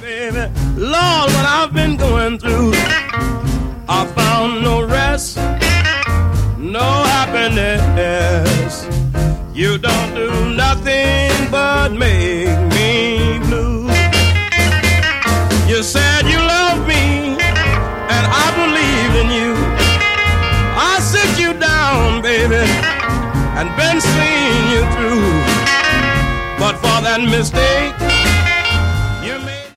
Baby, Lord, what I've been going through, I found no rest, no happiness. You don't do nothing but make me blue. You said you love me, and I believe in you. I sit you down, baby, and been seeing you through. But for that mistake